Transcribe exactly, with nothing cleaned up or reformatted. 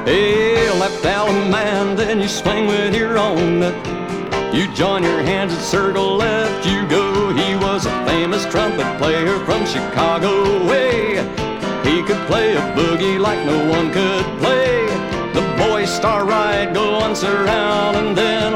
Hey, left Allemande, then you swing with your own nut. You join your hands and circle left you go. He was a famous trumpet player from Chicago way. He could play a boogie like no one could play. The boys start right, go once around, and then